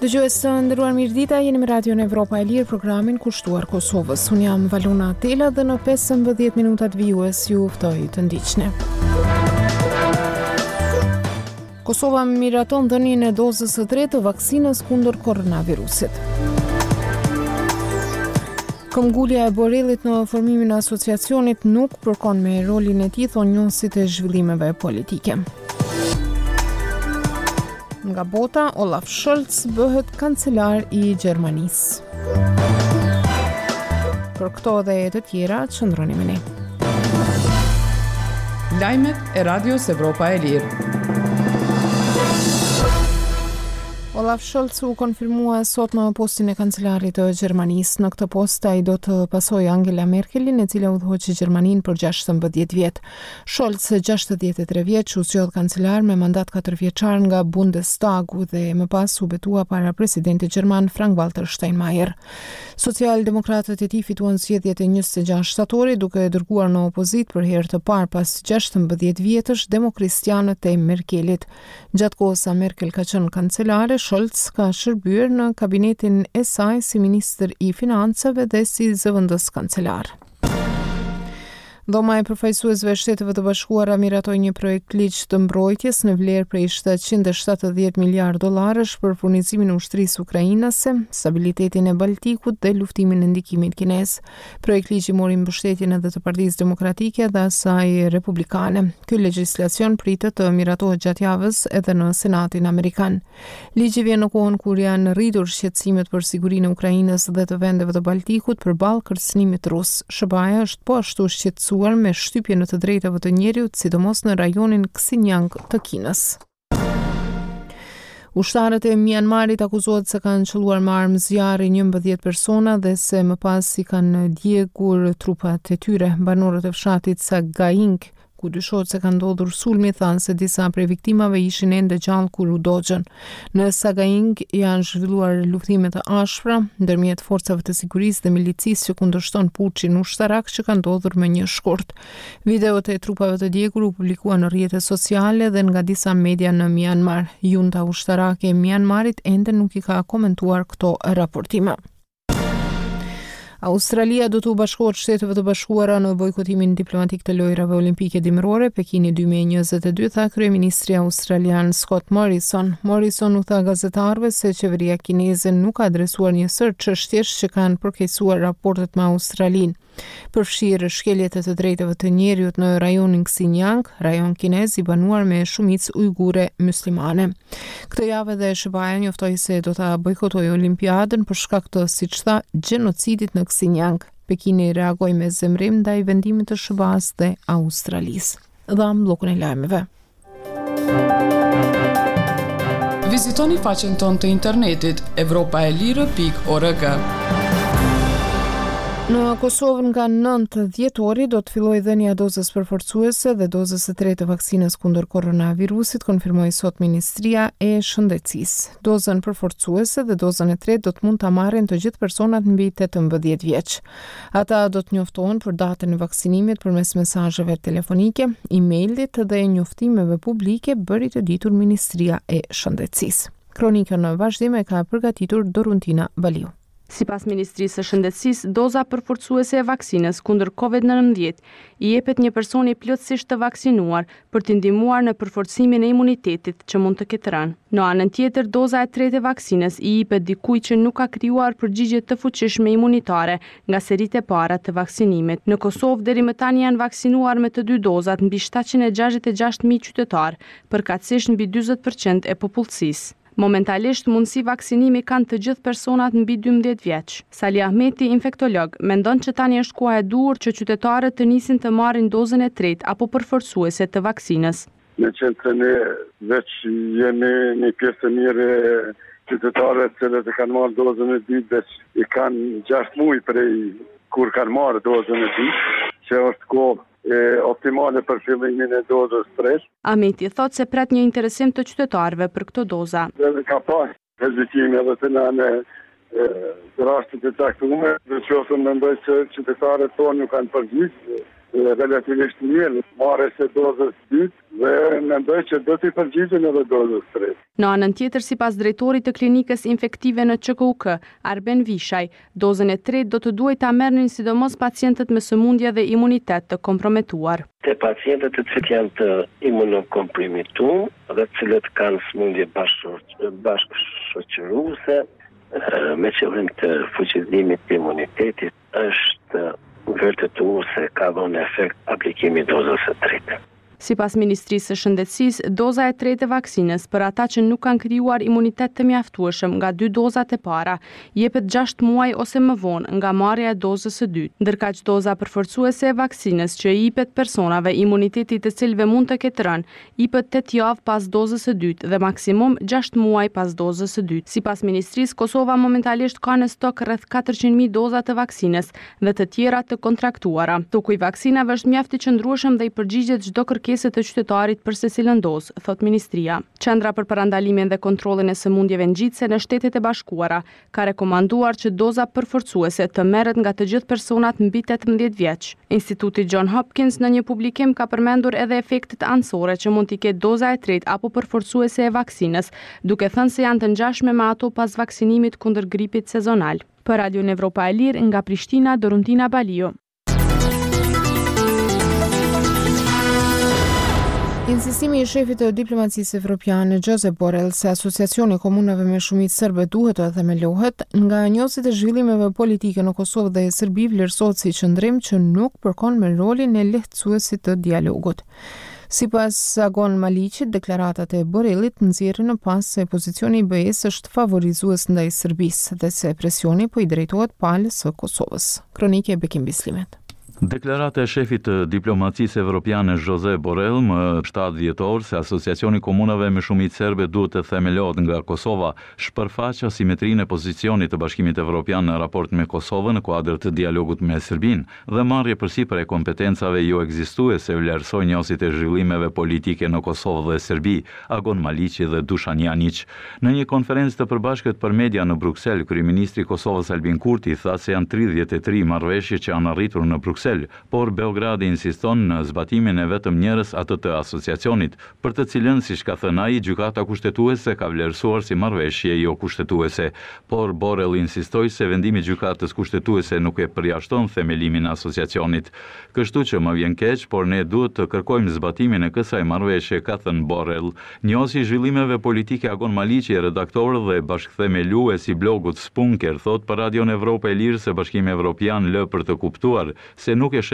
Dëgjues të nderuar, mirëdita, jeni me Radio Evropa e Lirë, programin kushtuar Kosovës. Unë jam Valona Tela dhe në 15 minutat vijues ju ftoj të ndiqni. Kosova miraton dhënien e dozës së tretë të vaksinës kundër koronavirusit. Këmbgulja e Borrellit në formimin e asociacionit nuk përkon me rolin e tij, thonë njohësit e zhvillimeve politike. Nga bota, Olaf Scholz bëhet kancelar i Gjermanisë. Për këto dhe të tjera, qëndroni me ne. Lajmet e Radios Evropa e Lirë. Olaf Scholz u konfirmua sot në postin e kancelarit të Gjermanisë. Në këtë post ai do të pasojë Angela Merkelin, e cila udhëhoqi Gjermaninë për 16 vjet. Scholz, 63 vjeç, u zgjodh kancelar me mandat 4 vjeçar nga Bundestagu dhe më pas u betua para presidentit gjerman Frank-Walter Steinmeier. Socialdemokratët e tij fituan zgjedhjet e 26 shtatori, duke dërguar në opozit për herë të parë pas 16 vjetësh demokristianët e Merkelit. Gjatë kohës sa Merkel ka qenë kancelare, Scholz ka shërbyer në kabinetin e saj si ministër i financave dhe si zëvendës kancelar. Dhoma e përfaqësuesve Shteteve të Bashkuara miratoi një projekt ligj të mbrojtjes në vlerë prej $770 miliardë për furnizimin e ushtrisë ukrainase, stabilitetin e Baltikut dhe luftimin e ndikimit kinez. Projekt ligji mori mbështetjen edhe të Partisë Demokratike dhe asaj Republikane. Ky legjislacion pritet të miratohet gjatë javës edhe në Senatin Amerikan. Ligji vjen në kohën kur janë rritur shqetësimet për sigurinë e Ukrainës dhe të vendeve të Baltikut përballë kërcënimit rus. SBA është po ashtu shqetësuar me shtypje në të drejtave të njerëzit, sidomos në rajonin Xinjiang të Kinës. Ushtarët e Myanmarit akuzohet se kanë qelluar me armë zjarri 11 persona dhe se më pas i kanë djegur trupat e tyre. Banorët e fshatit Sagaing, ku dyshohet se ka ndodhur sulmi, thanë se disa prej viktimave ishin ende gjallë kur u dogjën. Në Sagaing janë zhvilluar luftime të ashpra ndërmjet forcave të sigurisë dhe milicisë që kundërshton puçin ushtarak që ka ndodhur më një shkurt. Videot e trupave të djegur u publikuan në rrjetet sociale dhe nga disa media në Myanmar. Junta ushtarake e Myanmarit ende nuk i ka komentuar këto raportime. Australia do të bashkohet Shteteve të Bashkuara në bojkotimin diplomatik të lojrave olimpike dimërore Pekini 2022, tha kryeministri australian Scott Morrison. Morrison u tha gazetarëve se qeveria kineze nuk ka adresuar një sër çështjesh që kanë përkeqësuar raportet me Australinë. Përfshirë shkeljet e të drejtave të njerëzit në rajonin Xinjiang, rajon kinez i banuar me shumicë ujgure muslimane. Këtë javë dhe SBA njoftoi se do ta bojkotojë olimpiadën për shkak të, siç tha, gjenocidit në Xinjiang. Pekini reagoi me zemrim ndaj vendimit të SBA-s dhe Australisë. Dham bllokun e lajmeve. Vizitoni faqen tonë të internetit evropaelire.org. Në Kosovë nga 9 dhjetori do të fillojë dhënia dozës përforcuese dhe dozës së tretë të vaksinës kundër koronavirusit, konfirmoi sot Ministria e Shëndetësisë. Dozën përforcuese dhe dozën e tretë do të mund ta marrin të gjithë personat mbi 18 vjeç. Ata do të njoftohen për datën e vaksinimit përmes mesazheve telefonike, emailit dhe njoftimeve publike, bëri të ditur Ministria e Shëndetësisë. Kronikën në vazhdim e ka përgatitur Doruntina Baliu. Sipas Ministrisë së Shëndetësisë, doza përforcuese e vaksinës kundër COVID-19 i jepet një personi plotësisht të vaksinuar për t'i ndihmuar në përforcimin e imunitetit që mund të ketë rënë. Në anën tjetër, doza e tretë e vaksinës i jepet dikujt që nuk ka krijuar përgjigje të fuqishme imunitare nga seritë e para të vaksinimit. Në Kosovë deri më tani janë vaksinuar me të dy dozat mbi 766.000 qytetarë, përkatësisht mbi 40% e popullsisë. Momentalisht mundësi vaksinimi kanë të gjithë personat mbi 12 vjeç. Sali Ahmeti, infektolog, mendon që tani është koha e duhur që qytetarët të nisin të marrin dozën e tretë apo përforcuese të vaksinës. Në qendrën e veç jemi një pjesë e mirë qytetarëve që e kanë marrë dozën e dytë, veç i kanë 6 muaj prej kur kanë marrë dozën e dytë, që është kohë optimale për fillimin e dozës tretë. Ahmeti thot se pret një interesim të qytetarëve për këtë doza. Ka pas hezitime edhe të në rastet e caktuara, dhe që ose mendoj që qytetarët tonë nuk kanë përgjigjë relativisht mirë marrjes së dozës dytë dhe mendoj që do t'i përgjigjen edhe dozës tretë. Në anën tjetër, sipas drejtorit të klinikës infektive në QKUK, Arben Vishaj, dozën e tretë do të duhet ta merrnin sidomos pacientët me sëmundje dhe imunitet të komprometuar. Te pacientët të cilët janë të imunokompromituar dhe të cilët kanë sëmundje bashkëshoqëruese me qëllim të fuqizimit të imunitetit, është vërtetuar se ka dhënë efekt aplikimi i dozës së tretë. Sipas Ministrisë së Shëndetësisë, doza e tretë e vaksinës për ata që nuk kanë krijuar imunitet të mjaftueshëm nga 2 dozat e para, jepet 6 muaj ose më vonë nga marrja e dozës së dytë, ndërkaq doza përforcuese e vaksinës që i jepet personave imuniteti të cilëve mund të ketë rënë, jepet 8 javë pas dozës së dytë dhe maksimum 6 muaj pas dozës së dytë. Sipas Ministrisë, Kosova momentalisht ka në stok rreth 400.000 doza të vaksinës dhe të tjera të kontraktuara. Toku i vaksinave është mjaft i qëndrueshëm dhe i përgjigjet çdo kërkesë të qytetarit për secilën dozë, thot Ministria. Qendra për parandalimin dhe kontrollin e sëmundjeve ngjitse në Shtetet e Bashkuara ka rekomanduar që doza përforcuese të merret nga të gjithë personat mbi 18 vjeç. Instituti John Hopkins në një publikim ka përmendur edhe efektet anësore që mund t'i ketë doza e tretë apo përforcuese e vaksinës, duke thënë se janë të ngjashme me ato pas vaksinimit kundër gripit sezonal. Për Radio Evropa e Lirë nga Prishtina, Doruntina Balio. Insistimi i shefit të diplomacisë evropiane Josep Borrell se asociacioni komunave me shumicë serbe duhet të themelohet, nga njohësit e zhvillimeve politike në Kosovë dhe Serbi vlerësohet si qëndrim që nuk përkon me rolin e lehtësuesit të dialogut. Sipas Agon Maliqit, deklaratat e Borrellit nxjerrin në pas se pozicioni i BE-s është favorizues ndaj Serbisë dhe se presioni po i drejtohet palës së Kosovës. Kronike e Bekim Bislimet. Deklarata e shefit të diplomacisë evropiane Josep Borrell më 7 dhjetor se asociacioni komunave me shumicë serbe duhet të themelohet nga Kosova shpërfaq asimetrinë e pozicionit të Bashkimit Evropian në raport me Kosovën në kuadër të dialogut me Serbinë dhe marrje përsipër e kompetencave jo ekzistuese vlerësoi njohësit e zhvillimeve politike në Kosovë dhe Serbi, Agon Maliqi dhe Dušan Janić. Në një konferencë të përbashkët për media në Bruksel, kryeministri i Kosovës Albin Kurti tha se janë 33 marrëveshje që janë arritur në Bruksel, por Beogradi insiston në zbatimin e vetëm njërës atë të asociacionit, për të cilën, siç ka thënë ai, gjykata kushtetuese ka vlerësuar si marrëveshje jo kushtetuese, por Borrell insistoi se vendimi i gjykatës kushtetuese nuk e përjashton themelimin e asociacionit. Kështu që më vjen keq, por ne duhet të kërkojmë zbatimin e kësaj marrëveshje, ka thënë Borrell. Njohësi i zhvillimeve politike Agon Maliqi, redaktor dhe bashkëthemelues i blogut Spunker, thot për Radio Evropa e Lirë se Bashkimi Evropian lë për të kuptuar se nuk e